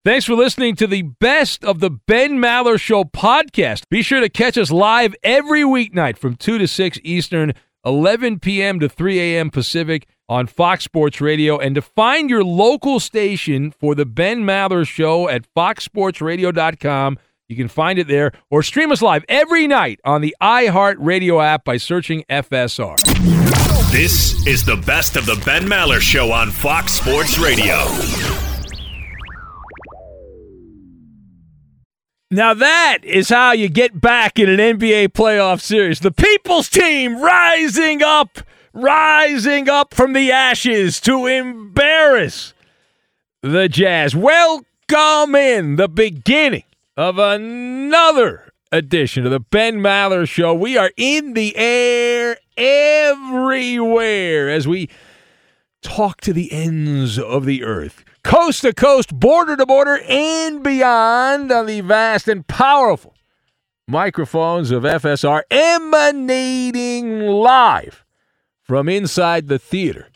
Thanks for listening to the Best of the Ben Maller Show podcast. Be sure to catch us live every weeknight from 2 to 6 Eastern, 11 p.m. to 3 a.m. Pacific on Fox Sports Radio. And to find your local station for the Ben Maller Show at foxsportsradio.com, you can find it there, or stream us live every night on the iHeartRadio app by searching FSR. This is the Best of the Ben Maller Show on Fox Sports Radio. Now that is how you get back in an NBA playoff series. The people's team rising up from the ashes to embarrass the Jazz. Welcome in the beginning of another edition of the Ben Maller Show. We are in the air everywhere as we talk to the ends of the earth. Coast to coast, border to border, and beyond on the vast and powerful microphones of FSR, emanating live from inside the theater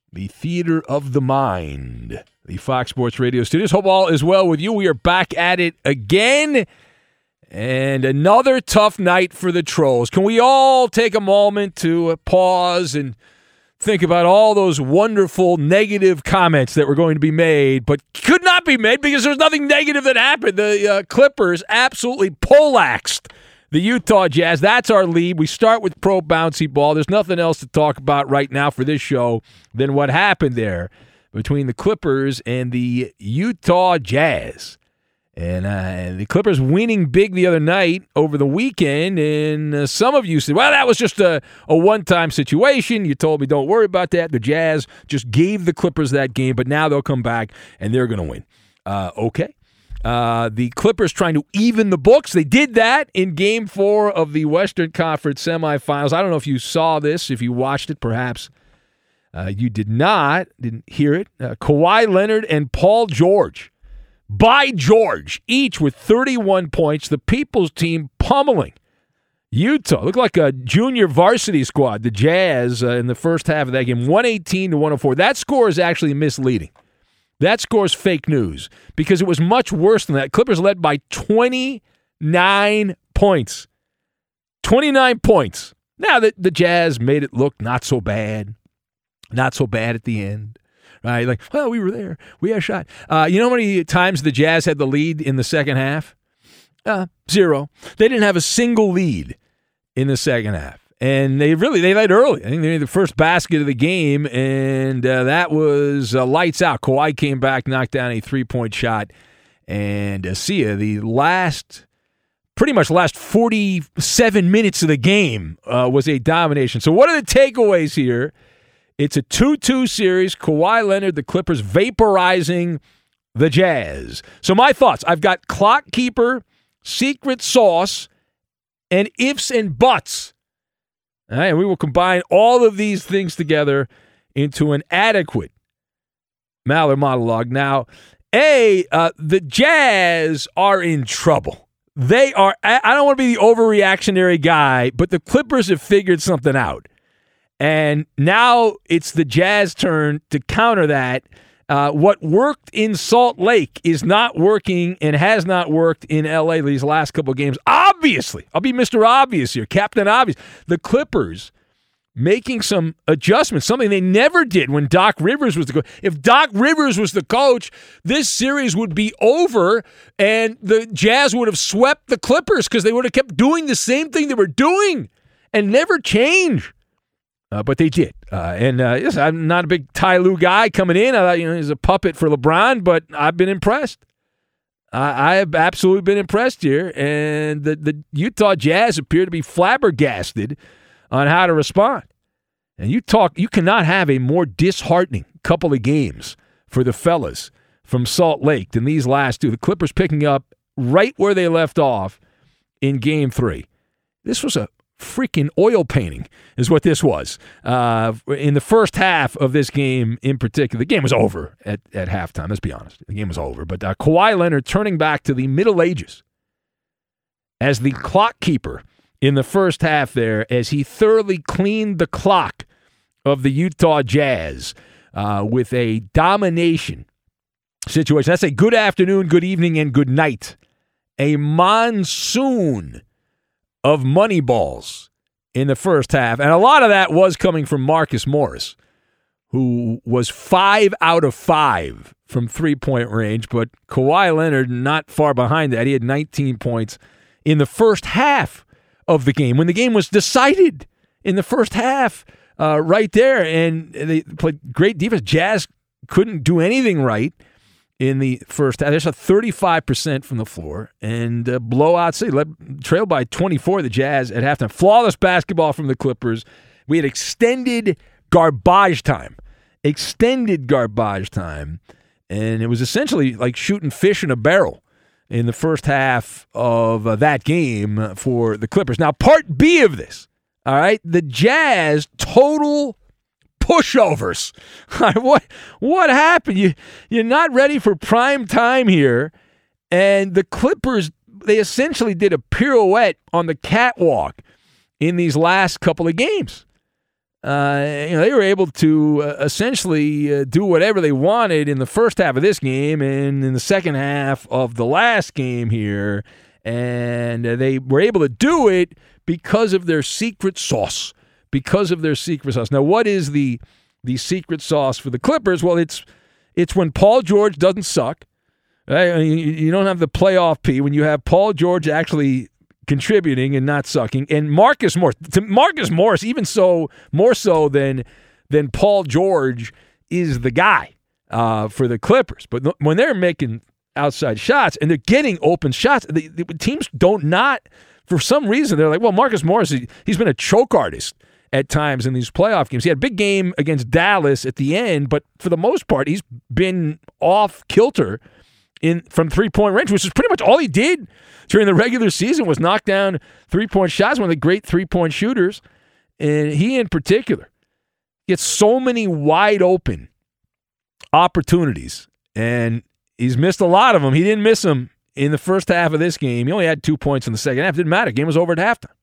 of the mind, the Fox Sports Radio studios. Hope all is well with you. We are back at it again, and another tough night for the Trolls. Can we all take a moment to pause and think about all those wonderful negative comments that were going to be made, but could not be made because there's nothing negative that happened. The Clippers absolutely poleaxed the Utah Jazz. That's our lead. We start with pro bouncy ball. There's nothing else to talk about right now for this show than what happened there between the Clippers and the Utah Jazz. And the Clippers winning big the other night over the weekend, and some of you said, well, that was just a one-time situation. You told me don't worry about that. The Jazz just gave the Clippers that game, but now they'll come back, and they're going to win. Okay. The Clippers trying to even the books. They did that in Game 4 of the Western Conference semifinals. I don't know if you saw this, if you watched it, perhaps. You didn't hear it. Kawhi Leonard and Paul George. By George, each with 31 points. The People's team pummeling Utah. Looked like a junior varsity squad, the Jazz, in the first half of that game, 118-104. That score is actually misleading. That score is fake news because it was much worse than that. Clippers led by 29 points. 29 points. Now, the Jazz made it look not so bad. Not so bad at the end. Right, like, well, we were there. We had a shot. You know how many times the Jazz had the lead in the second half? 0. They didn't have a single lead in the second half. And they led early. I think they made the first basket of the game, and that was lights out. Kawhi came back, knocked down a three-point shot. And pretty much last 47 minutes of the game was a domination. So what are the takeaways here? It's a 2-2 series. Kawhi Leonard, the Clippers, vaporizing the Jazz. So my thoughts. I've got clock keeper, secret sauce, and ifs and buts. All right, and we will combine all of these things together into an adequate Maller monologue. Now, the Jazz are in trouble. They are. I don't want to be the overreactionary guy, but the Clippers have figured something out. And now it's the Jazz turn to counter that. What worked in Salt Lake is not working and has not worked in L.A. these last couple of games. Obviously, I'll be Mr. Obvious here, Captain Obvious. The Clippers making some adjustments, something they never did when Doc Rivers was the coach. If Doc Rivers was the coach, this series would be over and the Jazz would have swept the Clippers because they would have kept doing the same thing they were doing and never change. But they did. Yes, I'm not a big Ty Lue guy coming in. I thought he's a puppet for LeBron, but I've been impressed. I have absolutely been impressed here. And the Utah Jazz appear to be flabbergasted on how to respond. And you cannot have a more disheartening couple of games for the fellas from Salt Lake than these last two. The Clippers picking up right where they left off in Game 3. This was a freaking oil painting is what this was. In the first half of this game in particular, the game was over at halftime. Let's be honest. The game was over. But Kawhi Leonard turning back to the Middle Ages as the clock keeper in the first half there as he thoroughly cleaned the clock of the Utah Jazz with a domination situation. That's a good afternoon, good evening, and good night. A monsoon of money balls in the first half. And a lot of that was coming from Marcus Morris, who was 5 out of 5 from three-point range. But Kawhi Leonard not far behind that. He had 19 points in the first half of the game, when the game was decided in the first half right there. And they played great defense. Jazz couldn't do anything right in the first half. There's a 35% from the floor and blowout city. Trailed by 24, the Jazz at halftime. Flawless basketball from the Clippers. We had extended garbage time. And it was essentially like shooting fish in a barrel in the first half of that game for the Clippers. Now, part B of this, all right, the Jazz total pushovers. What happened? You're not ready for prime time here, and the Clippers, they essentially did a pirouette on the catwalk in these last couple of games. They were able to essentially do whatever they wanted in the first half of this game and in the second half of the last game here, and they were able to do it because of their secret sauce. Now, what is the secret sauce for the Clippers? Well, it's when Paul George doesn't suck. Right? You don't have the playoff P when you have Paul George actually contributing and not sucking. And Marcus Morris, even so, more so than Paul George, is the guy for the Clippers. But when they're making outside shots and they're getting open shots, the teams don't not, for some reason, they're like, well, Marcus Morris, he's been a choke artist at times in these playoff games. He had a big game against Dallas at the end, but for the most part, he's been off kilter from three-point range, which is pretty much all he did during the regular season, was knock down three-point shots, one of the great three-point shooters. And he in particular gets so many wide-open opportunities, and he's missed a lot of them. He didn't miss them in the first half of this game. He only had 2 points in the second half. It didn't matter. Game was over at halftime.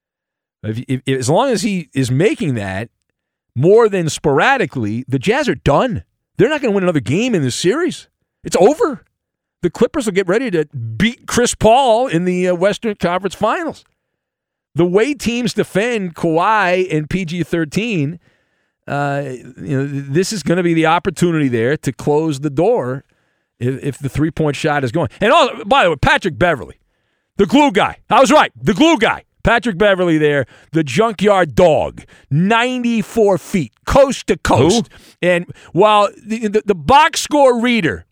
As long as he is making that more than sporadically, the Jazz are done. They're not going to win another game in this series. It's over. The Clippers will get ready to beat Chris Paul in the Western Conference Finals. The way teams defend Kawhi and PG-13, this is going to be the opportunity there to close the door if the three-point shot is going. And by the way, Patrick Beverley, the glue guy. I was right, the glue guy. Patrick Beverley there, the junkyard dog, 94 feet, coast to coast. Who? And while the box score reader,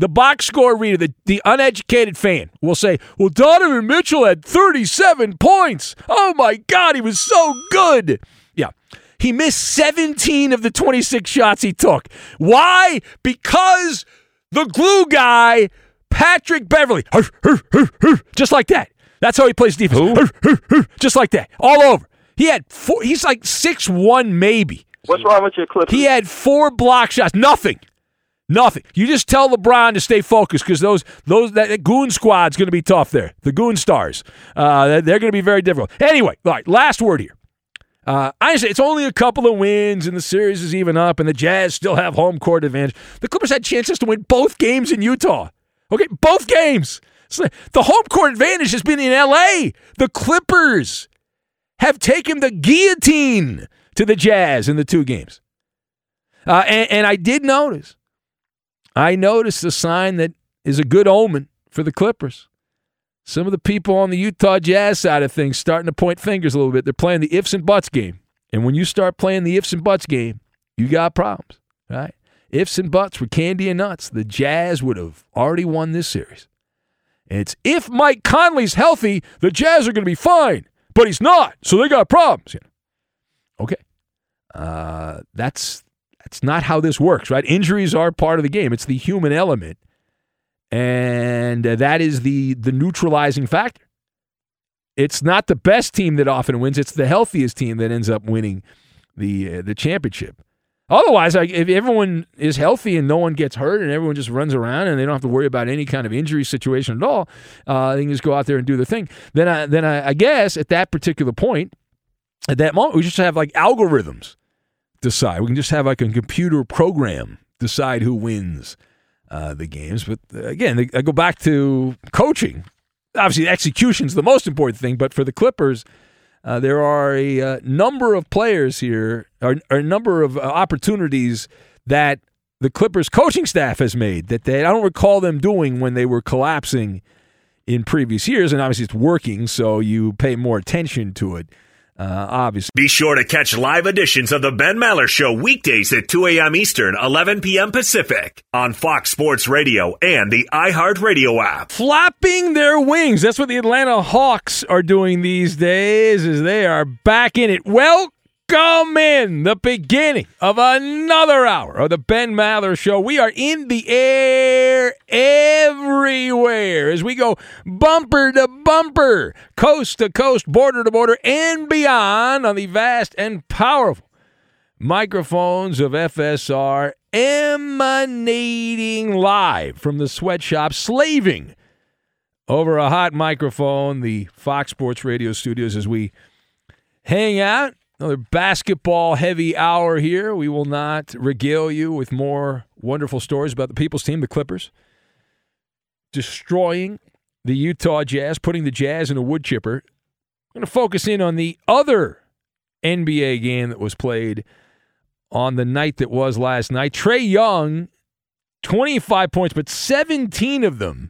the uneducated fan will say, well, Donovan Mitchell had 37 points. Oh, my God, he was so good. Yeah. He missed 17 of the 26 shots he took. Why? Because the glue guy, Patrick Beverley, just like that. That's how he plays defense. Just like that. All over. He had 4. He's like 6'1", maybe. What's wrong with your Clippers? He had 4 block shots. Nothing. You just tell LeBron to stay focused because that goon squad's going to be tough there. The goon stars. They're going to be very difficult. Anyway, all right, last word here. Honestly, it's only a couple of wins and the series is even up and the Jazz still have home court advantage. The Clippers had chances to win both games in Utah. Okay, both games. So the home court advantage has been in L.A. The Clippers have taken the guillotine to the Jazz in the 2 games. And I did notice. I noticed a sign that is a good omen for the Clippers. Some of the people on the Utah Jazz side of things starting to point fingers a little bit. They're playing the ifs and buts game. And when you start playing the ifs and buts game, you got problems, right? Ifs and buts were candy and nuts. The Jazz would have already won this series. It's if Mike Conley's healthy, the Jazz are going to be fine. But he's not, so they got problems. Okay. That's not how this works, right? Injuries are part of the game. It's the human element. And that is the neutralizing factor. It's not the best team that often wins. It's the healthiest team that ends up winning the championship. Otherwise, if everyone is healthy and no one gets hurt and everyone just runs around and they don't have to worry about any kind of injury situation at all, they can just go out there and do their thing. Then I guess at that particular point, at that moment, we just have like algorithms decide. We can just have like a computer program decide who wins the games. But again, I go back to coaching. Obviously, execution's the most important thing, but for the Clippers, there are a number of players here, or a number of opportunities that the Clippers coaching staff has made that I don't recall them doing when they were collapsing in previous years, and obviously it's working, so you pay more attention to it, obviously. Be sure to catch live editions of the Ben Maller Show weekdays at 2 a.m. Eastern, 11 p.m. Pacific on Fox Sports Radio and the iHeartRadio app. Flapping their wings. That's what the Atlanta Hawks are doing these days, as they are back in it. Welcome in the beginning of another hour of the Ben Maller Show. We are in the air everywhere as we go bumper to bumper, coast to coast, border to border, and beyond on the vast and powerful microphones of FSR, emanating live from the sweatshop, slaving over a hot microphone, the Fox Sports Radio studios, as we hang out. Another basketball-heavy hour here. We will not regale you with more wonderful stories about the people's team, the Clippers, destroying the Utah Jazz, putting the Jazz in a wood chipper. I'm going to focus in on the other NBA game that was played on the night that was last night. Trae Young, 25 points, but 17 of them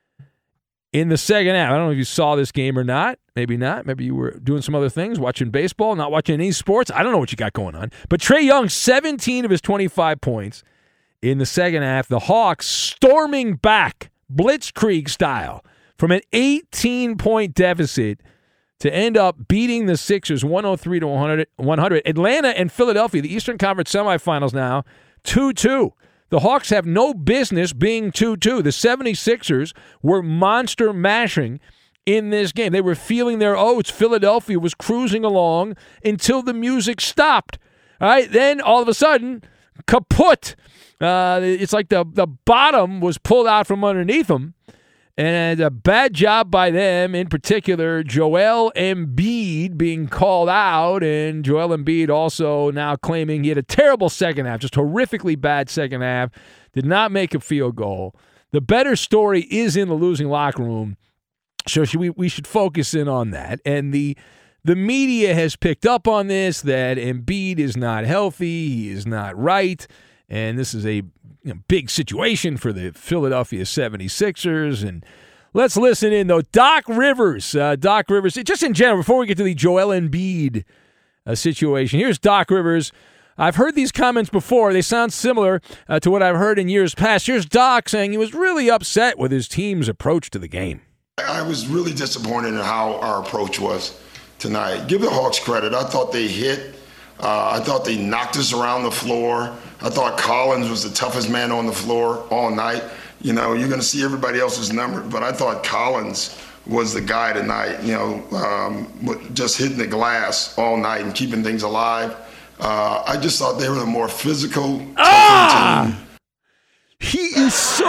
in the second half. I don't know if you saw this game or not. Maybe not. Maybe you were doing some other things, watching baseball, not watching any sports. I don't know what you got going on. But Trae Young, 17 of his 25 points in the second half. The Hawks storming back, blitzkrieg style, from an 18-point deficit to end up beating the Sixers 103-100. Atlanta and Philadelphia, the Eastern Conference semifinals now, 2-2. The Hawks have no business being 2-2. The 76ers were monster mashing in this game. They were feeling their oats. Philadelphia was cruising along until the music stopped. All right, then all of a sudden, kaput. It's like the bottom was pulled out from underneath them. And a bad job by them, in particular, Joel Embiid being called out, and Joel Embiid also now claiming he had a terrible second half, just horrifically bad second half, did not make a field goal. The better story is in the losing locker room, so we should focus in on that. And the media has picked up on this, that Embiid is not healthy, he is not right, and this is a big situation for the Philadelphia 76ers. And let's listen in, though. Doc Rivers, just in general, before we get to the Joel Embiid situation, here's Doc Rivers. I've heard these comments before. They sound similar to what I've heard in years past. Here's Doc saying he was really upset with his team's approach to the game. I was really disappointed in how our approach was tonight. Give the Hawks credit. I thought they hit. I thought they knocked us around the floor. I thought Collins was the toughest man on the floor all night. You're going to see everybody else's number, but I thought Collins was the guy tonight, just hitting the glass all night and keeping things alive. I just thought they were the more physical, tougher team. He is so...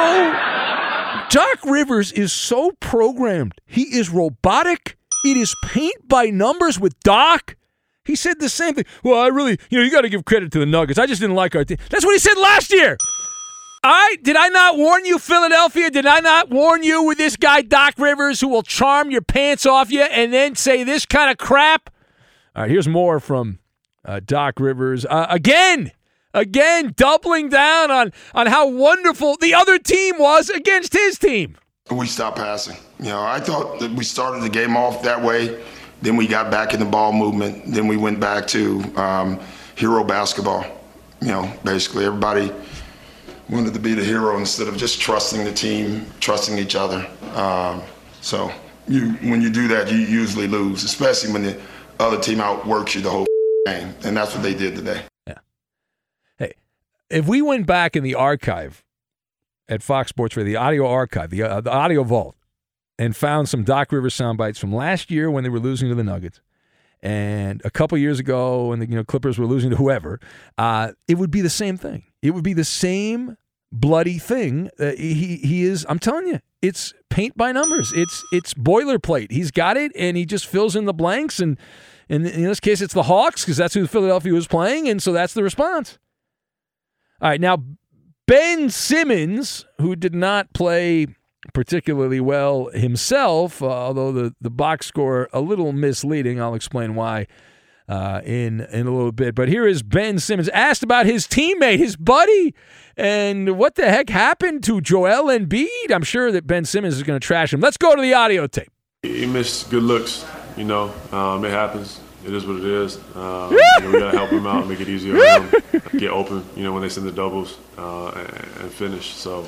Doc Rivers is so programmed. He is robotic. It is paint by numbers with Doc. He said the same thing. Well, I really, you got to give credit to the Nuggets. I just didn't like our team. That's what he said last year. Did I not warn you, Philadelphia? Did I not warn you with this guy, Doc Rivers, who will charm your pants off you and then say this kind of crap? All right, here's more from Doc Rivers. Again, doubling down on how wonderful the other team was against his team. We stopped passing. I thought that we started the game off that way. Then we got back in the ball movement. Then we went back to hero basketball. Basically everybody wanted to be the hero instead of just trusting the team, trusting each other. So when you do that, you usually lose, especially when the other team outworks you the whole game. And that's what they did today. Yeah. Hey, if we went back in the archive at Fox Sports Radio, the audio archive, the audio vault, and found some Doc Rivers sound bites from last year when they were losing to the Nuggets, and a couple years ago when the Clippers were losing to whoever, it would be the same thing. It would be the same bloody thing. He is. I'm telling you, it's paint by numbers. It's boilerplate. He's got it, and he just fills in the blanks. And in this case, it's the Hawks because that's who Philadelphia was playing, and so that's the response. All right, now Ben Simmons, who did not play particularly well himself, although the box score a little misleading. I'll explain why in a little bit. But here is Ben Simmons asked about his teammate, his buddy, and what the heck happened to Joel Embiid. I'm sure that Ben Simmons is going to trash him. Let's go to the audio tape. He missed good looks, it happens. It is what it is. We got to help him out and make it easier for him. Get open, when they send the doubles and finish. So,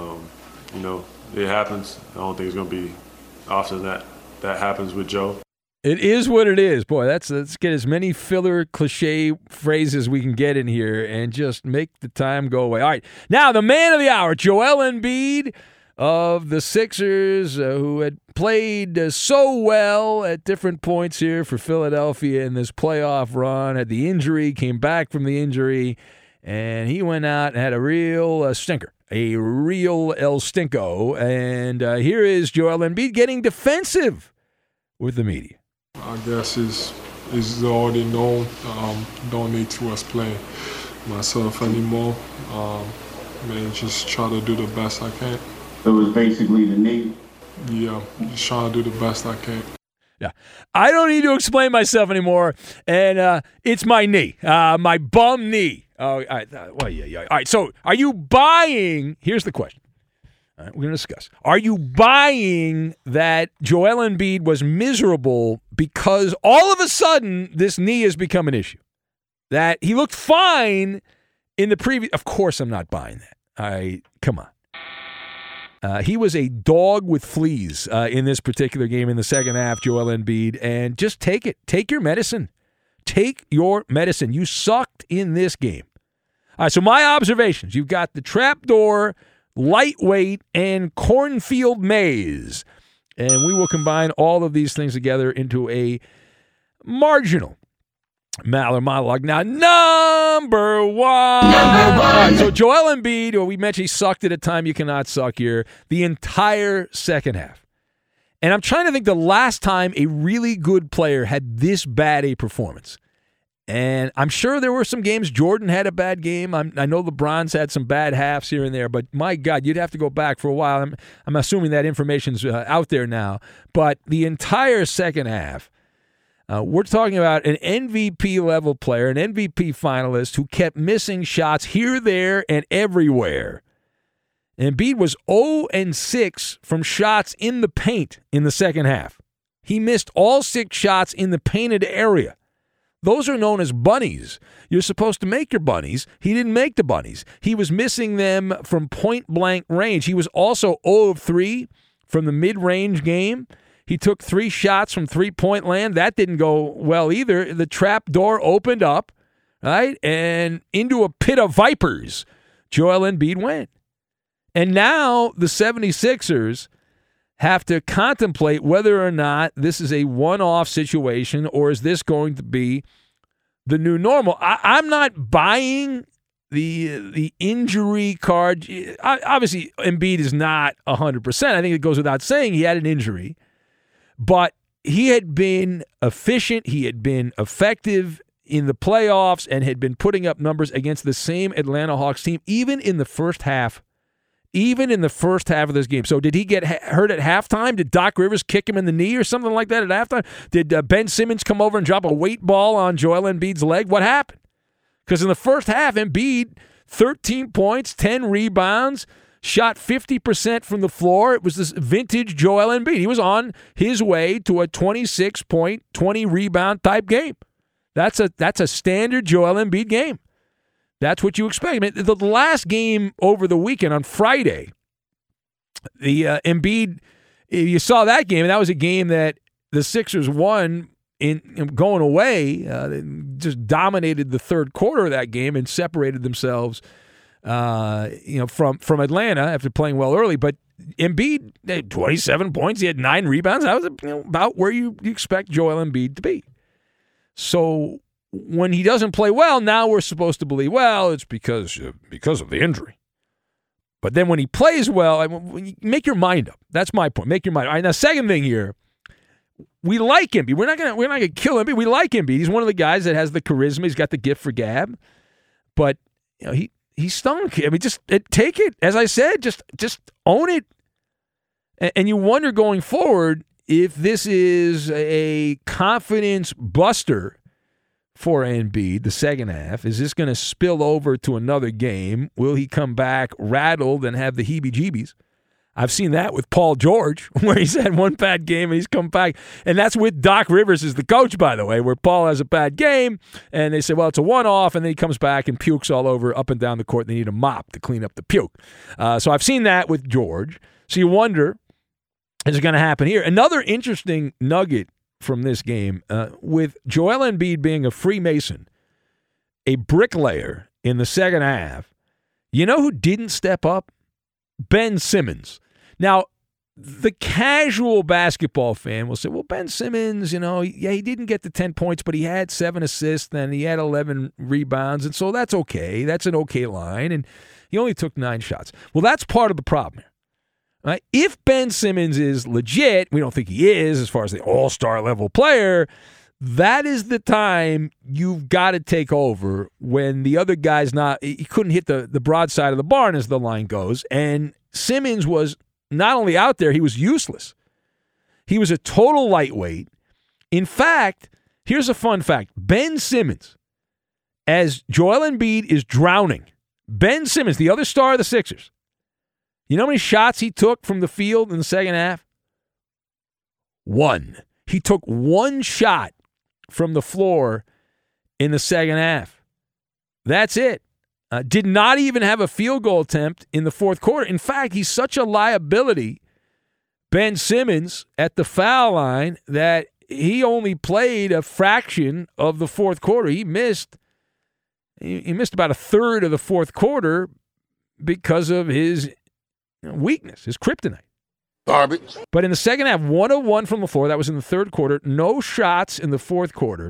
it happens. I don't think it's going to be often that happens with Joe. It is what it is. Boy, let's get as many filler cliche phrases we can get in here and just make the time go away. All right, now the man of the hour, Joel Embiid of the Sixers, who had played so well at different points here for Philadelphia in this playoff run, had the injury, came back from the injury, and he went out and had a real stinker, a real El Stinko. And here is Joel Embiid getting defensive with the media. I guess is already known. Don't need to explain myself anymore. Just try to do the best I can. It was basically the knee. Yeah, just trying to do the best I can. Yeah, I don't need to explain myself anymore, and it's my knee, my bum knee. Oh, all right. Well, yeah. All right, so are you buying – here's the question. All right, we're going to discuss. Are you buying that Joel Embiid was miserable because all of a sudden this knee has become an issue? That he looked fine in the previous – of course I'm not buying that. Come on. He was a dog with fleas in this particular game in the second half, Joel Embiid, and just take it. Take your medicine. Take your medicine. You sucked in this game. All right, so my observations. You've got the trapdoor, lightweight, and cornfield maze, and we will combine all of these things together into a marginal Maller monologue. Now, number one. All right, so Joel Embiid, we mentioned he sucked at a time you cannot suck here, the entire second half. And I'm trying to think the last time a really good player had this bad a performance. And I'm sure there were some games Jordan had a bad game. I know LeBron's had some bad halves here and there, but my God, you'd have to go back for a while. I'm assuming that information's out there now. But the entire second half, we're talking about an MVP-level player, an MVP finalist who kept missing shots here, there, and everywhere. Embiid was 0-6 from shots in the paint in the second half. He missed all 6 shots in the painted area. Those are known as bunnies. You're supposed to make your bunnies. He didn't make the bunnies. He was missing them from point-blank range. He was also 0-3 from the mid-range game. He took 3 shots from three-point land. That didn't go well either. The trap door opened up, right, and into a pit of vipers, Joel Embiid went. And now the 76ers have to contemplate whether or not this is a one-off situation or is this going to be the new normal. I'm not buying the injury card. Obviously, Embiid is not 100%. I think it goes without saying he had an injury. But he had been efficient, he had been effective in the playoffs, and had been putting up numbers against the same Atlanta Hawks team, even in the first half of this game. So did he get hurt at halftime? Did Doc Rivers kick him in the knee or something like that at halftime? Did Ben Simmons come over and drop a weight ball on Joel Embiid's leg? What happened? Because in the first half, Embiid, 13 points, 10 rebounds, shot 50% from the floor. It was this vintage Joel Embiid. He was on his way to a 26-point, 20-rebound type game. That's a standard Joel Embiid game. That's what you expect. I mean, the last game over the weekend on Friday, the Embiid, you saw that game, and that was a game that the Sixers won in going away. They just dominated the third quarter of that game and separated themselves from Atlanta after playing well early. But Embiid had 27 points. He had 9 rebounds. That was about where you expect Joel Embiid to be. So when he doesn't play well, now we're supposed to believe, well, it's because of the injury. But then when he plays well, when you make your mind up. That's my point. Make your mind up. All right, now, second thing here, we like Embiid. We're not gonna kill Embiid. We like Embiid. He's one of the guys that has the charisma. He's got the gift for gab. But he stunk. I mean, just take it. As I said, just own it. And you wonder going forward if this is a confidence buster for Embiid, the second half. Is this going to spill over to another game? Will he come back rattled and have the heebie-jeebies? I've seen that with Paul George, where he's had one bad game and he's come back. And that's with Doc Rivers as the coach, by the way, where Paul has a bad game, and they say, well, it's a one-off, and then he comes back and pukes all over up and down the court, and they need a mop to clean up the puke. So I've seen that with George. So you wonder, is it going to happen here? Another interesting nugget from this game, with Joel Embiid being a Freemason, a bricklayer in the second half, you know who didn't step up? Ben Simmons. Now, the casual basketball fan will say, well, Ben Simmons, he didn't get the 10 points, but he had 7 assists and he had 11 rebounds, and so that's okay. That's an okay line, and he only took 9 shots. Well, that's part of the problem here. Right? If Ben Simmons is legit, we don't think he is as far as the all-star level player, that is the time you've got to take over when the other guy's not – he couldn't hit the broadside of the barn, as the line goes, and Simmons was not only out there, he was useless. He was a total lightweight. In fact, here's a fun fact. Ben Simmons, as Joel Embiid is drowning, Ben Simmons, the other star of the Sixers, you know how many shots he took from the field in the second half? 1. He took 1 shot from the floor in the second half. That's it. Did not even have a field goal attempt in the fourth quarter. In fact, he's such a liability, Ben Simmons, at the foul line that he only played a fraction of the fourth quarter. He missed about a third of the fourth quarter because of his weakness, his kryptonite. Garbage. But in the second half, 1 of 1 from the floor. That was in the third quarter. No shots in the fourth quarter.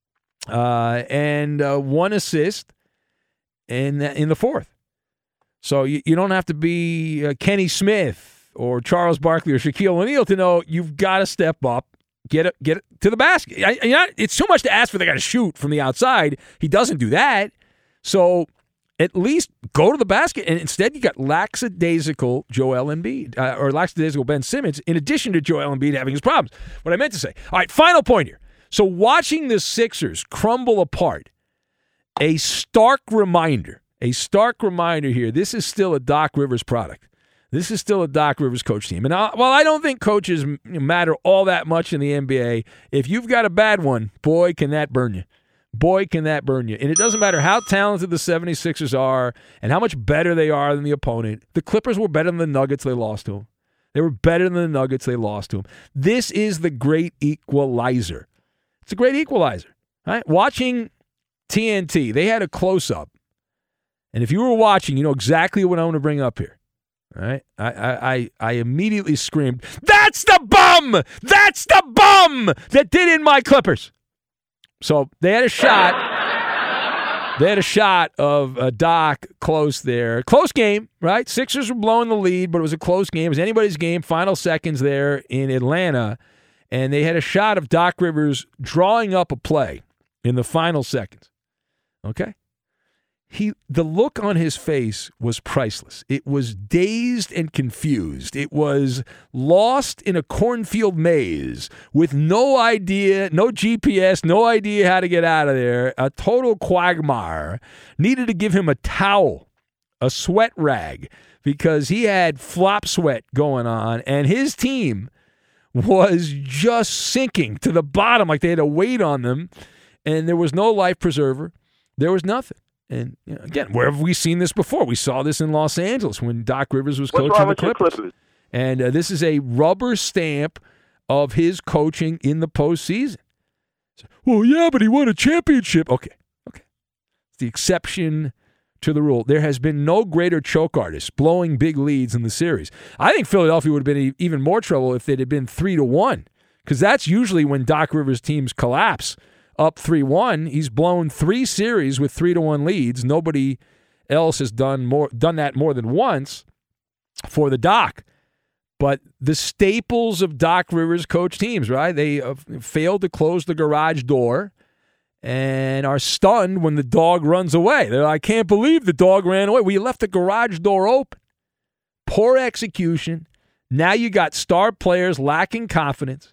And 1 assist in the fourth. So you don't have to be Kenny Smith or Charles Barkley or Shaquille O'Neal to know you've got to step up, get it to the basket. It's too much to ask for the guy to shoot from the outside. He doesn't do that. So at least go to the basket. And instead, you got lackadaisical Joel Embiid, or lackadaisical Ben Simmons, in addition to Joel Embiid having his problems. What I meant to say. All right, final point here. So watching the Sixers crumble apart, a stark reminder here, this is still a Doc Rivers product. This is still a Doc Rivers coach team. And while I don't think coaches matter all that much in the NBA, if you've got a bad one, boy, can that burn you. Boy, can that burn you. And it doesn't matter how talented the 76ers are and how much better they are than the opponent. The Clippers were better than the Nuggets. They lost to them. They were better than the Nuggets. They lost to them. This is the great equalizer. It's a great equalizer. Right? Watching TNT, they had a close-up. And if you were watching, you know exactly what I want to bring up here. All right? I immediately screamed, that's the bum! That's the bum that did in my Clippers. So they had a shot. They had a shot of Doc close there. Close game, right? Sixers were blowing the lead, but it was a close game. It was anybody's game. Final seconds there in Atlanta. And they had a shot of Doc Rivers drawing up a play in the final seconds. Okay? The look on his face was priceless. It was dazed and confused. It was lost in a cornfield maze with no idea, no GPS, no idea how to get out of there. A total quagmire. Needed to give him a towel, a sweat rag, because he had flop sweat going on, and his team was just sinking to the bottom like they had a weight on them, and there was no life preserver. There was nothing. And again, where have we seen this before? We saw this in Los Angeles when Doc Rivers was coaching the Clippers. And this is a rubber stamp of his coaching in the postseason. So, well, yeah, but he won a championship. Okay. It's the exception to the rule. There has been no greater choke artist blowing big leads in the series. I think Philadelphia would have been even more trouble if it had been 3-1, because that's usually when Doc Rivers teams collapse. Up 3-1, he's blown 3 series with 3-1 leads. Nobody else has done that more than once for the Doc. But the staples of Doc Rivers coach teams, right? They failed to close the garage door, and are stunned when the dog runs away. They're like, I can't believe the dog ran away. Well, you left the garage door open. Poor execution. Now you got star players lacking confidence,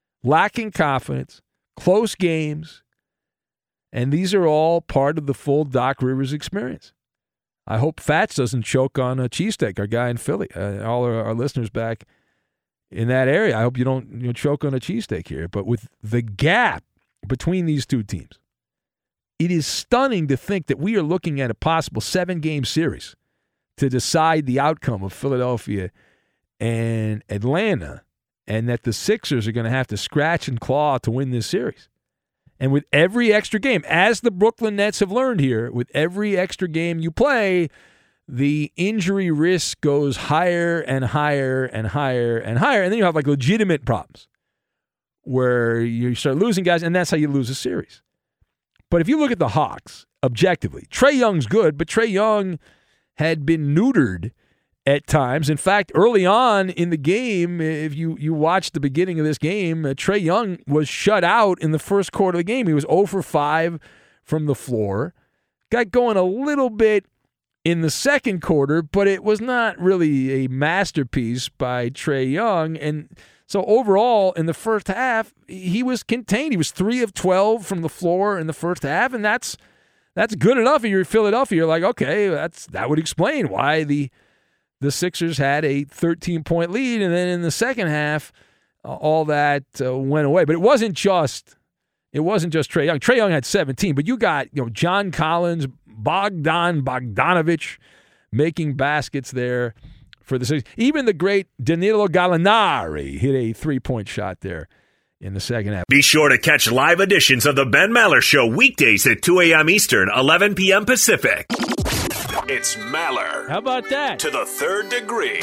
close games, and these are all part of the full Doc Rivers experience. I hope Fats doesn't choke on a cheesesteak, our guy in Philly. All our listeners back in that area, I hope you don't choke on a cheesesteak here. But with the gap between these two teams, it is stunning to think that we are looking at a possible 7-game series to decide the outcome of Philadelphia and Atlanta, and that the Sixers are going to have to scratch and claw to win this series. And with every extra game, as the Brooklyn Nets have learned here, with every extra game you play, the injury risk goes higher and higher and higher and higher. And then you have like legitimate problems where you start losing guys, and that's how you lose a series. But if you look at the Hawks objectively, Trae Young's good, but Trae Young had been neutered at times. In fact, early on in the game, if you watched the beginning of this game, Trae Young was shut out in the first quarter of the game. He was 0 for 5 from the floor. Got going a little bit in the second quarter, but it was not really a masterpiece by Trae Young. And so overall, in the first half, he was contained. He was 3 of 12 from the floor in the first half, and that's good enough. If you're Philadelphia, you're like, okay, that would explain why the Sixers had a 13-point lead, and then in the second half, all that went away. But it wasn't just Trae Young. Trae Young had 17, but you got John Collins, Bogdanovich making baskets there for the Sixers. Even the great Danilo Gallinari hit a 3-point shot there in the second half. Be sure to catch live editions of the Ben Maller Show weekdays at 2 a.m. Eastern, 11 p.m. Pacific. It's Maller. How about that? To the third degree.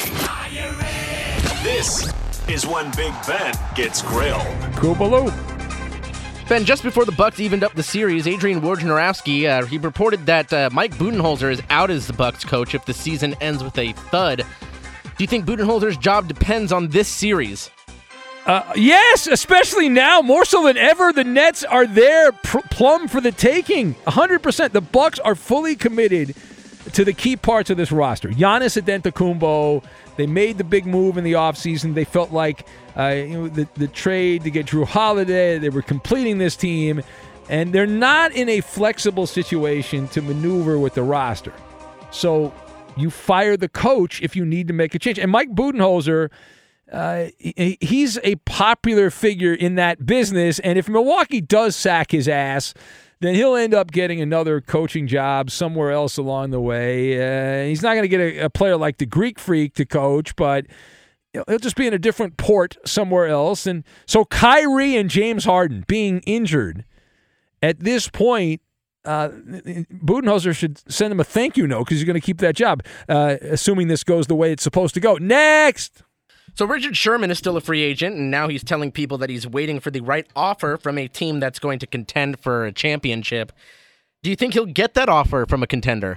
This is when Big Ben gets grilled. Koopaloo. Ben, just before the Bucks evened up the series, Adrian Wojnarowski, he reported that Mike Budenholzer is out as the Bucks coach if the season ends with a thud. Do you think Budenholzer's job depends on this series? Yes, especially now, more so than ever. The Nets are there, plumb for the taking. 100%. The Bucks are fully committed to the key parts of this roster. Giannis Antetokounmpo, they made the big move in the offseason. They felt like the trade to get Drew Holiday, they were completing this team, and they're not in a flexible situation to maneuver with the roster. So you fire the coach if you need to make a change. And Mike Budenholzer, he's a popular figure in that business, and if Milwaukee does sack his ass, then he'll end up getting another coaching job somewhere else along the way. He's not going to get a player like the Greek Freak to coach, but he'll just be in a different port somewhere else. And so Kyrie and James Harden being injured at this point, Budenholzer should send him a thank you note because he's going to keep that job, assuming this goes the way it's supposed to go. Next! So Richard Sherman is still a free agent, and now he's telling people that he's waiting for the right offer from a team that's going to contend for a championship. Do you think he'll get that offer from a contender?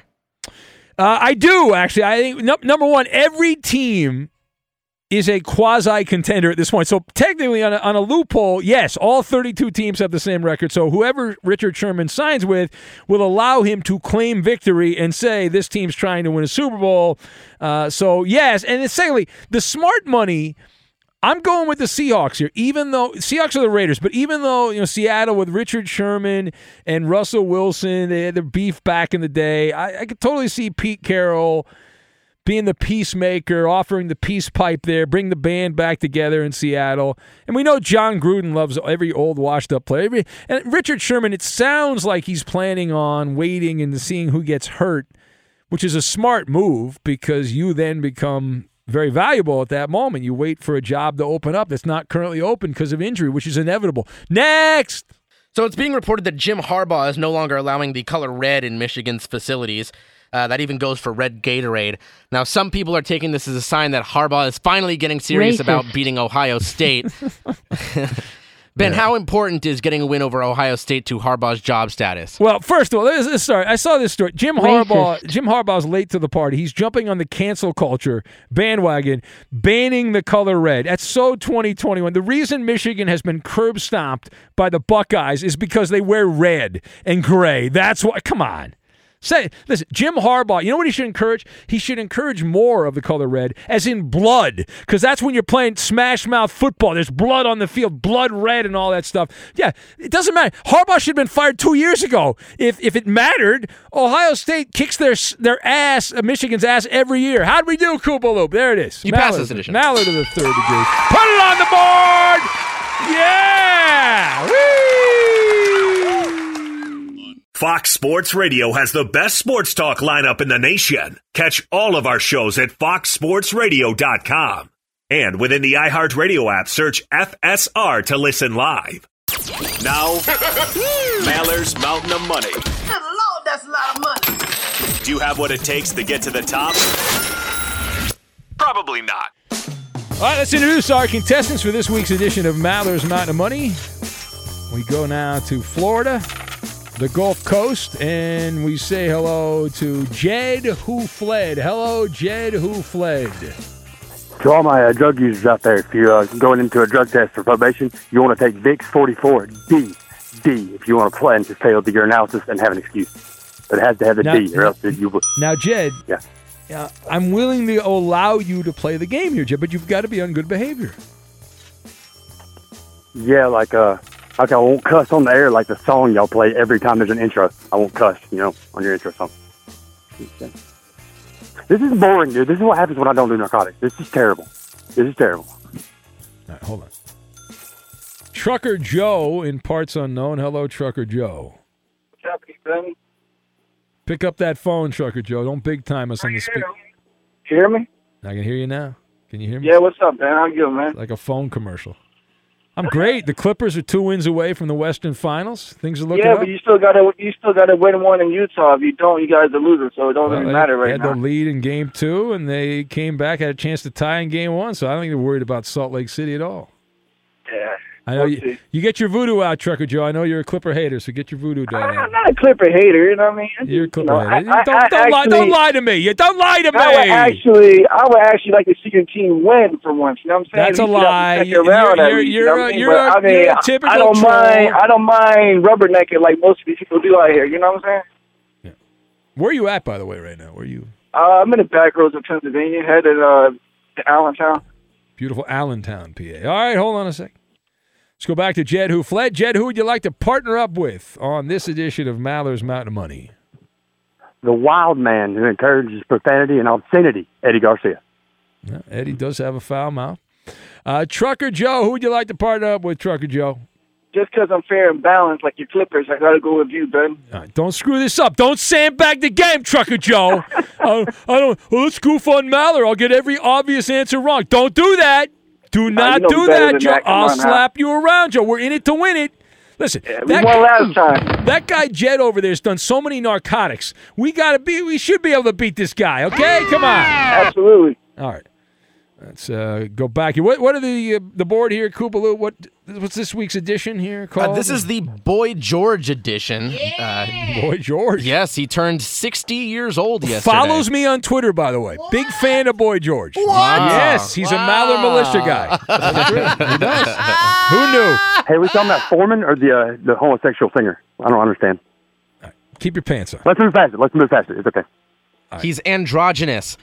I do, actually. I think, number one, every team is a quasi-contender at this point. So technically, on a loophole, yes, all 32 teams have the same record. So whoever Richard Sherman signs with will allow him to claim victory and say, this team's trying to win a Super Bowl. So, yes. And then secondly, the smart money, I'm going with the Seahawks here, even though Seahawks are the Raiders, but even though Seattle with Richard Sherman and Russell Wilson, they had their beef back in the day, I could totally see Pete Carroll being the peacemaker, offering the peace pipe there, bring the band back together in Seattle. And we know John Gruden loves every old washed-up player. And Richard Sherman, it sounds like he's planning on waiting and seeing who gets hurt, which is a smart move because you then become very valuable at that moment. You wait for a job to open up that's not currently open because of injury, which is inevitable. Next! So it's being reported that Jim Harbaugh is no longer allowing the color red in Michigan's facilities. That even goes for red Gatorade. Now, some people are taking this as a sign that Harbaugh is finally getting serious about beating Ohio State. Ben, how important is getting a win over Ohio State to Harbaugh's job status? Well, first of all, let's start. I saw this story. Jim Harbaugh's late to the party. He's jumping on the cancel culture bandwagon, banning the color red. That's so 2021. The reason Michigan has been curb stomped by the Buckeyes is because they wear red and gray. That's why. Come on. Listen, Jim Harbaugh, you know what he should encourage? He should encourage more of the color red, as in blood, because that's when you're playing smash mouth football. There's blood on the field, blood red and all that stuff. Yeah, it doesn't matter. Harbaugh should have been fired 2 years ago. If it mattered, Ohio State kicks their ass, Michigan's ass every year. How'd we do, Koopa Loop? There it is. You passed this edition. Mallard to the third degree. Put it on the board! Yeah! Whee! Fox Sports Radio has the best sports talk lineup in the nation. Catch all of our shows at foxsportsradio.com. And within the iHeartRadio app, search FSR to listen live. Now, Maller's Mountain of Money. Good Lord, that's a lot of money. Do you have what it takes to get to the top? Probably not. All right, let's introduce our contestants for this week's edition of Maller's Mountain of Money. We go now to Florida, the Gulf Coast, and we say hello to Jed Who Fled. Hello, Jed Who Fled. To all my drug users out there, if you're going into a drug test for probation, you want to take VIX 44D if you want to plan to fail to your analysis and have an excuse. But it has to have the D, or else you will. Now, Jed, yeah, I'm willing to allow you to play the game here, Jed, but you've got to be on good behavior. Yeah, like I won't cuss on the air like the song y'all play every time there's an intro. I won't cuss, on your intro song. This is boring, dude. This is what happens when I don't do narcotics. This is terrible. All right, hold on. Trucker Joe in parts unknown. Hello, Trucker Joe. What's happening, Ben? Pick up that phone, Trucker Joe. Don't big time us on the speaker. Can you hear me? I can hear you now. Can you hear me? Yeah, what's up, Ben? How you doing, man? Like a phone commercial. I'm great. The Clippers are 2 wins away from the Western Finals. Things are looking up. Yeah, but you still gotta win one in Utah. If you don't, you guys are losers. So it don't really matter right now. They had the lead in Game 2, and they came back, had a chance to tie in Game 1. So I don't think they're worried about Salt Lake City at all. Yeah. I know you get your voodoo out, Trucker Joe. I know you're a Clipper hater, so get your voodoo down. I'm not a Clipper hater, you know what I mean? You're a Clipper hater. Don't lie to me. Don't lie to me. I would actually like to see your team win for once. You know what I'm saying? That's a lie. You're a typical I don't mind rubbernecking like most of these people do out here. You know what I'm saying? Yeah. Where are you at, by the way, right now? Where are you? I'm in the back roads of Pennsylvania, headed to Allentown. Beautiful Allentown, PA. All right, hold on a second. Let's go back to Jed Who Fled. Jed, who would you like to partner up with on this edition of Maller's Mountain of Money? The wild man who encourages profanity and obscenity, Eddie Garcia. Yeah, Eddie does have a foul mouth. Trucker Joe, who would you like to partner up with, Trucker Joe? Just because I'm fair and balanced like your Clippers, I got to go with you, Ben. Don't screw this up. Don't sandbag the game, Trucker Joe. Let's goof on Maller. I'll get every obvious answer wrong. Don't do that. Do not do that, Joe. I'll slap you around, Joe. We're in it to win it. Listen, that guy Jed over there has done so many narcotics. We should be able to beat this guy. Okay, come on. Absolutely. All right, let's go back here. What are the board here, Koopaloo? What's this week's edition here called? This is the Boy George edition. Boy George. Yes, he turned 60 years old yesterday. Follows me on Twitter, by the way. Big fan of Boy George. Wow. Yes, he's a Maller militia guy. He does. Who knew? Hey, we talking about Foreman or the homosexual singer? I don't understand. Right, keep your pants on. Let's move faster. It's okay. Right. He's androgynous.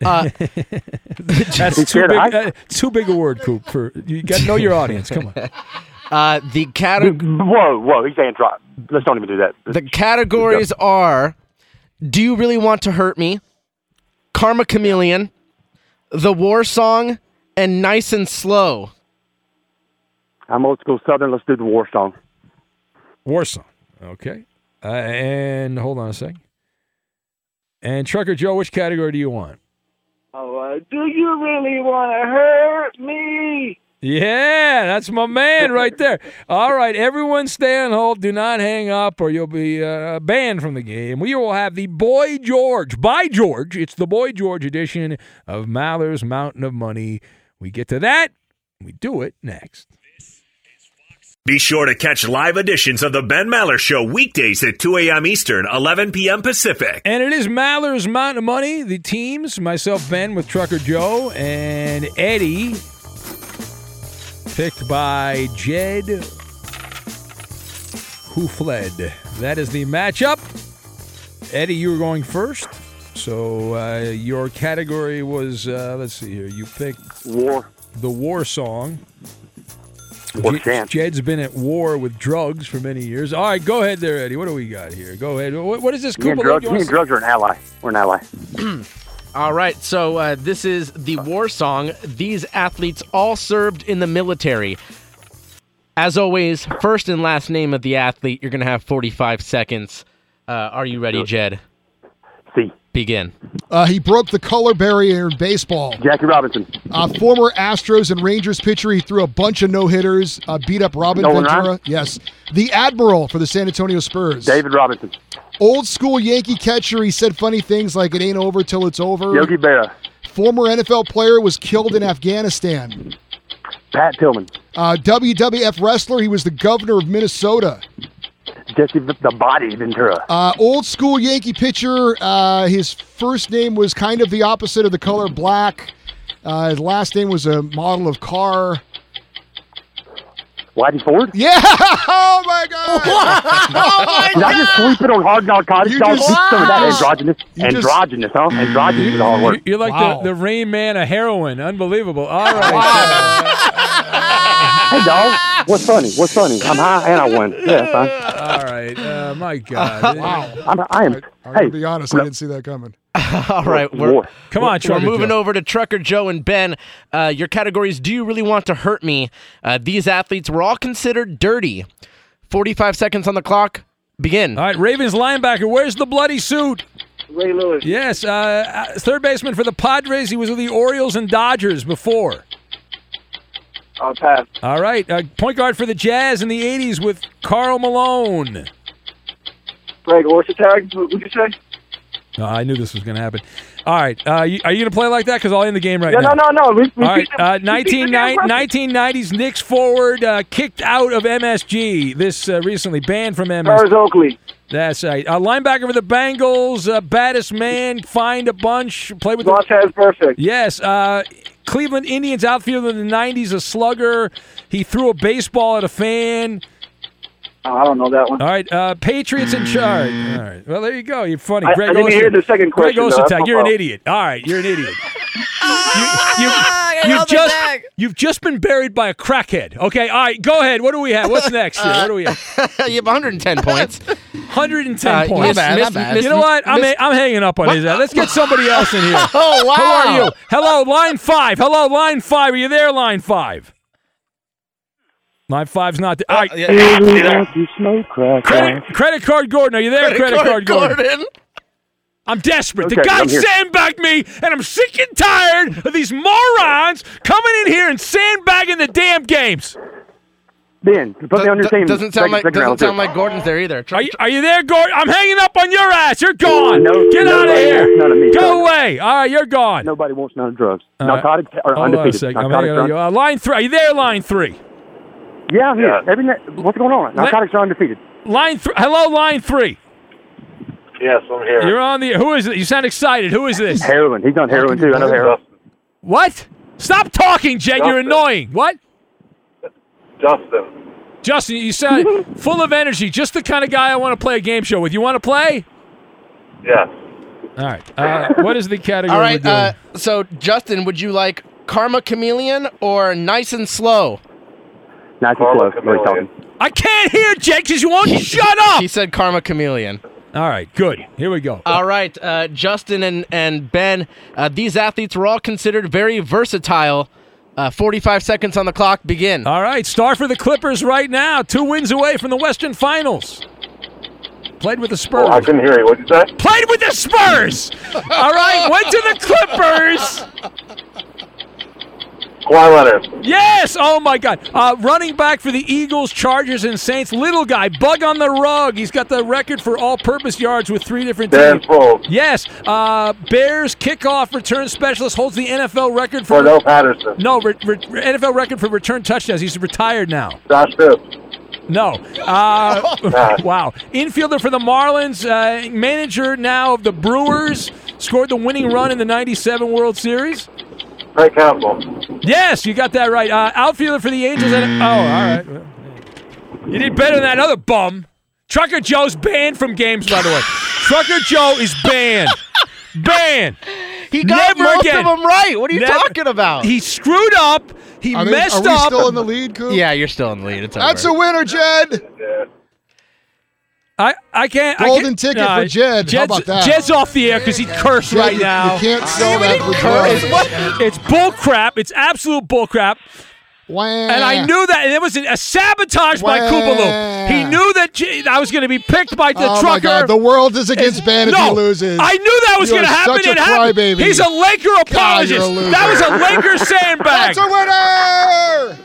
That's too big a word, Coop. You got to know your audience. Come on. The category. Whoa! He's saying drop. Let's don't even do that. The categories are: Do you really want to hurt me? Karma Chameleon, The War Song, and Nice and Slow. I'm old school Southern. Let's do the War Song. War Song. Okay. And hold on a second. And Trucker Joe, which category do you want? Do you really want to hurt me? Yeah, that's my man right there. All right, everyone stay on hold. Do not hang up or you'll be banned from the game. We will have the Boy George, by George. It's the Boy George edition of Maller's Mountain of Money. We get to that. We do it next. Be sure to catch live editions of the Ben Maller Show weekdays at 2 a.m. Eastern, 11 p.m. Pacific. And it is Maller's Mountain of Money. The teams, myself, Ben, with Trucker Joe, and Eddie, picked by Jed, who fled. That is the matchup. Eddie, you were going first. So your category was, let's see here, you picked War. The war song. War chant. Jed's been at war with drugs for many years. All right, go ahead there, Eddie. What do we got here? Go ahead. What is this? Me and drugs are an ally. We're an ally. All right, so this is the war song. These athletes all served in the military. As always, first and last name of the athlete. You're going to have 45 seconds. Are you ready, Jed? C. Begin. He broke the color barrier in baseball. Jackie Robinson. Former Astros and Rangers pitcher. He threw a bunch of no-hitters, beat up Robin Nolan Ventura. Ryan? Yes. The Admiral for the San Antonio Spurs. David Robinson. Old school Yankee catcher. He said funny things like it ain't over till it's over. Yogi Berra. Former NFL player was killed in Afghanistan. Pat Tillman. WWF wrestler. He was the governor of Minnesota. Jesse the Body Ventura. Old school Yankee pitcher. His first name was kind of the opposite of the color black. His last name was a model of car. Whitey Ford? Yeah! Oh, my God! Oh, my Did I just sweep it on Hard Knock Cottage? Some of that androgynous. Androgynous, huh? Androgynous is a hard word. You're like the Rain Man of heroin. Unbelievable. All right. Hey, dog. What's funny? What's funny? I'm high and I won. Yeah, fine. All right. My God. Wow. I'm going to be honest, I didn't see that coming. All right. Come on, Trucker We're moving Joe. over to Trucker Joe and Ben. Your categories, do you really want to hurt me? These athletes were all considered dirty. 45 seconds on the clock. Begin. All right, Ravens linebacker. Where's the bloody suit? Ray Lewis. Yes. Third baseman for the Padres. He was with the Orioles and Dodgers before. Pass. All right. Point guard for the Jazz in the 80s with Karl Malone. Greg Orsatag, would you say? No, I knew this was going to happen. All right. Are you going to play like that? Because I'll end the game right Yeah, now. no. All right. 1990s Knicks forward kicked out of MSG. This recently banned from MSG. Charles Oakley. That's right. Linebacker for the Bengals, baddest man, fined a bunch, played with Montez Perfect. Yes. Cleveland Indians outfielder in the 90s, a slugger. He threw a baseball at a fan. Oh, I don't know that one. All right. Patriots in charge. All right. Well, there you go. You're funny. I didn't hear the second question. Greg Ostertag, you're an idiot. All right. You're an idiot. You've just been buried by a crackhead. Okay. All right. Go ahead. What do we have? What's next here? What do we have? You have 110 points. 110 points. Not bad. You know what? I'm hanging up on his ass. Let's get somebody else in here. Oh, wow. Who are you? Hello, line 5. Hello, line 5. Are you there, line 5? Line 5's not there. All right. Credit card Gordon. Are you there, credit card Gordon? I'm desperate. Okay, the guy I'm here. sandbagged me, and I'm sick and tired of these morons coming in here and sandbagging the damn games. Ben, put me on your team. Doesn't sound like Gordon's there either. Are you there, Gordon? I'm hanging up on your ass. You're gone. Get out of here. None of me, Go away. All right, you're gone. Nobody wants none of drugs. All right. Narcotics are Hold on a undefeated. second. I'm hanging on you. Line 3. Are you there, line 3? Yeah, I'm here. What's going on? Narcotics are undefeated. Line 3. Hello, line 3. Yes, I'm here. You're on the. Who is it? You sound excited. Who is this? Heroin. He's on heroin too. I know heroin. What? Stop talking, Jed. You're annoying. What? Justin, you sound full of energy. Just the kind of guy I want to play a game show with. You want to play? Yes. All right. What is the category? All right. we're doing? So, Justin, would you like Karma Chameleon or Nice and Slow? Nice and slow. What are you talking? I can't hear, Jed, because you won't shut up. He said Karma Chameleon. All right. Good. Here we go. All right. Justin and Ben, these athletes were all considered very versatile. 45 seconds on the clock. Begin. All right. Star for the Clippers right now. 2 wins away from the Western Finals. Played with the Spurs. I couldn't hear you. What did you say? Played with the Spurs. All right. Went to the Clippers. Kawhi Leonard. Yes. Oh, my God. Running back for the Eagles, Chargers, and Saints. Little guy. Bug on the rug. He's got the record for all-purpose yards with 3 different teams. Yes. Bears kickoff return specialist holds the NFL record for... Cordell Patterson. No, NFL record for return touchdowns. He's retired now. Josh Phipps. No. Wow. Infielder for the Marlins, manager now of the Brewers, scored the winning run in the 97 World Series. Craig Counsell. Yes, you got that right. Outfielder for the Angels. All right. You did better than that other bum. Trucker Joe's banned from games, by the way. Trucker Joe is banned. Banned. He got most of them right. What are you talking about? He screwed up. He messed up. Are we still in the lead, Coop? Yeah, you're still in the lead. It's That's a winner, Jed. I can't. Golden ticket for Jed. How about that? Jed's off the air because he cursed right now. You can't sell that for drugs. It's bull crap. It's absolute bull crap. And I knew that, and it was a sabotage by Koopaloo. He knew that I was going to be picked by the trucker. My God, the world is against Ben if he loses. I knew that was going to happen. Such a crybaby. He's a Laker apologist. That was a Laker sandbag. That's a winner!